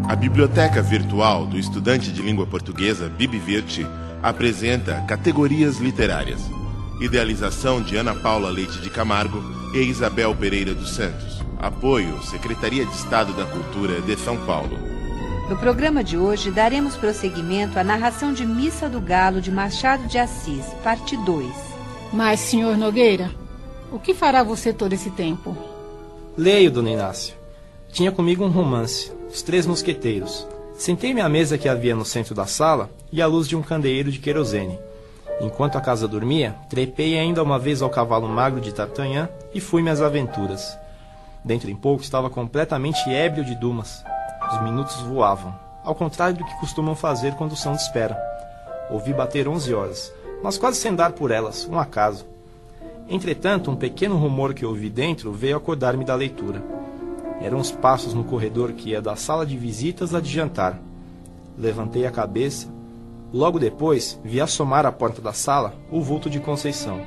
A Biblioteca Virtual do Estudante de Língua Portuguesa BibVirt apresenta Categorias Literárias. Idealização de Ana Paula Leite de Camargo e Isabel Pereira dos Santos. Apoio Secretaria de Estado da Cultura de São Paulo. No programa de hoje, daremos prosseguimento à narração de Missa do Galo de Machado de Assis, parte 2. Mas, senhor Nogueira, o que fará você todo esse tempo? Leio, dona Inácio. Tinha comigo um romance, Os Três Mosqueteiros. Sentei-me à mesa que havia no centro da sala e à luz de um candeeiro de querosene. Enquanto a casa dormia, trepei ainda uma vez ao cavalo magro de D'Artagnan e fui-me às aventuras. Dentro em pouco estava completamente ébrio de Dumas. Os minutos voavam, ao contrário do que costumam fazer quando são de espera. Ouvi bater 11 horas, mas quase sem dar por elas, um acaso. Entretanto, um pequeno rumor que ouvi dentro veio acordar-me da leitura. Eram os passos no corredor que ia da sala de visitas à de jantar. Levantei a cabeça. Logo depois, vi assomar à porta da sala o vulto de Conceição.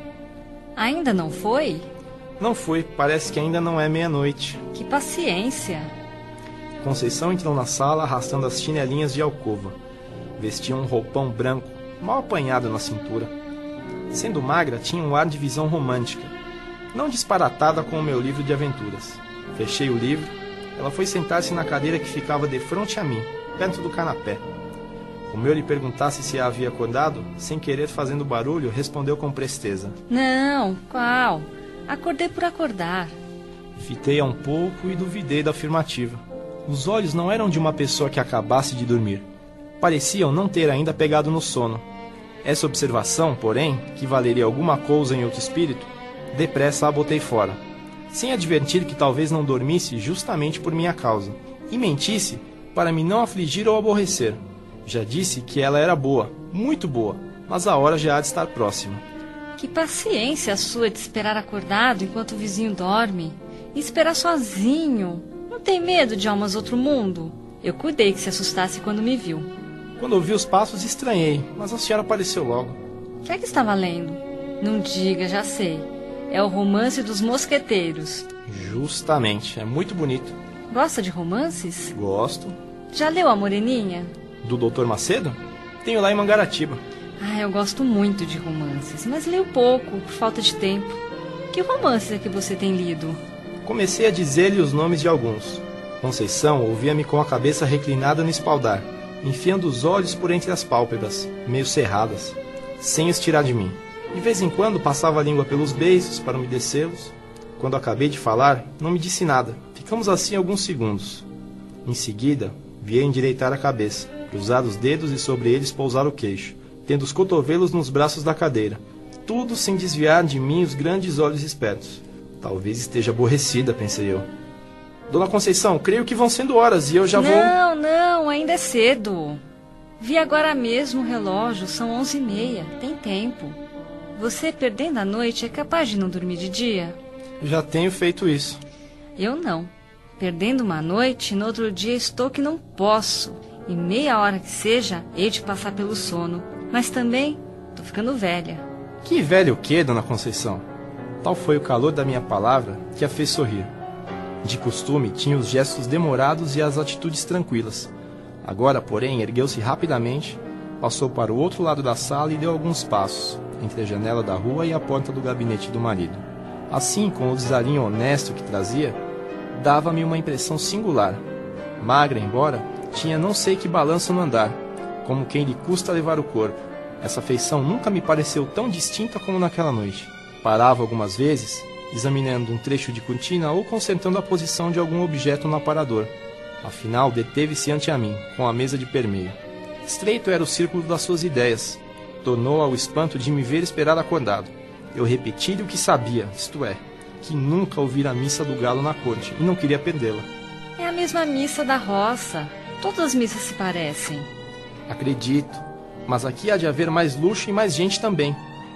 Ainda não foi? Não foi, parece que ainda não é meia-noite. Que paciência! Conceição entrou na sala arrastando as chinelinhas de alcova. Vestia um roupão branco, mal apanhado na cintura. Sendo magra, tinha um ar de visão romântica, não disparatada com o meu livro de aventuras. Fechei o livro. Ela foi sentar-se na cadeira que ficava defronte a mim, perto do canapé. Como eu lhe perguntasse se a havia acordado, sem querer fazendo barulho, respondeu com presteza. Não, qual? Acordei por acordar. Fitei-a um pouco e duvidei da afirmativa. Os olhos não eram de uma pessoa que acabasse de dormir. Pareciam não ter ainda pegado no sono. Essa observação, porém, que valeria alguma coisa em outro espírito, depressa a botei fora, sem advertir que talvez não dormisse justamente por minha causa, e mentisse para me não afligir ou aborrecer. Já disse que ela era boa, muito boa, mas a hora já há de estar próxima. Que paciência a sua de esperar acordado enquanto o vizinho dorme. E esperar sozinho. Não tem medo de almas outro mundo? Eu cuidei que se assustasse quando me viu. Quando ouvi os passos, estranhei, mas a senhora apareceu logo. O que é que estava lendo? Não diga, já sei. É o Romance dos Mosqueteiros. Justamente, é muito bonito. Gosta de romances? Gosto. Já leu A Moreninha? Do Dr. Macedo? Tenho lá em Mangaratiba. Eu gosto muito de romances, mas leio pouco, por falta de tempo. Que romances é que você tem lido? Comecei a dizer-lhe os nomes de alguns. Conceição ouvia-me com a cabeça reclinada no espaldar, enfiando os olhos por entre as pálpebras, meio cerradas, sem os tirar de mim. De vez em quando passava a língua pelos beiços para umedecê-los. Quando acabei de falar, não me disse nada. Ficamos assim alguns segundos. Em seguida, vi-a endireitar a cabeça, cruzar os dedos e sobre eles pousar o queixo, tendo os cotovelos nos braços da cadeira. Tudo sem desviar de mim os grandes olhos espertos. Talvez esteja aborrecida, pensei eu. Dona Conceição, creio que vão sendo horas e eu já vou... Não, ainda é cedo. Vi agora mesmo o relógio, são 11h30, tem tempo. Você, perdendo a noite, é capaz de não dormir de dia? Já tenho feito isso. Eu não. Perdendo uma noite, no outro dia estou que não posso. E meia hora que seja, hei de passar pelo sono. Mas também, tô ficando velha. Que velha o quê, Dona Conceição? Tal foi o calor da minha palavra que a fez sorrir. De costume, tinha os gestos demorados e as atitudes tranquilas. Agora, porém, ergueu-se rapidamente, passou para o outro lado da sala e deu alguns passos, entre a janela da rua e a porta do gabinete do marido. Assim, com o desalinho honesto que trazia, dava-me uma impressão singular. Magra, embora, tinha não sei que balanço no andar, como quem lhe custa levar o corpo. Essa feição nunca me pareceu tão distinta como naquela noite. Parava algumas vezes, examinando um trecho de cortina ou consertando a posição de algum objeto no aparador. Afinal, deteve-se ante a mim, com a mesa de permeio. Estreito era o círculo das suas ideias. Tornou ao espanto de me ver esperar acordado. Eu repeti-lhe o que sabia, isto é, que nunca ouvira a missa do galo na corte e não queria perdê-la. É a mesma missa da roça. Todas as missas se parecem. Acredito, mas aqui há de haver mais luxo e mais gente também.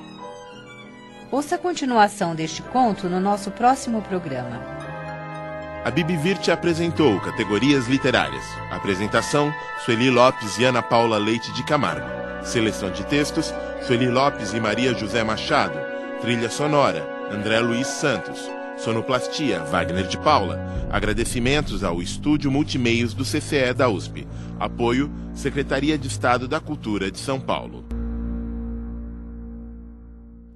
Ouça a continuação deste conto no nosso próximo programa. A BibVirt apresentou Categorias Literárias. Apresentação, Sueli Lopes e Ana Paula Leite de Camargo. Seleção de textos, Sueli Lopes e Maria José Machado. Trilha sonora, André Luiz Santos. Sonoplastia, Wagner de Paula. Agradecimentos ao Estúdio Multimeios do CCE da USP. Apoio, Secretaria de Estado da Cultura de São Paulo.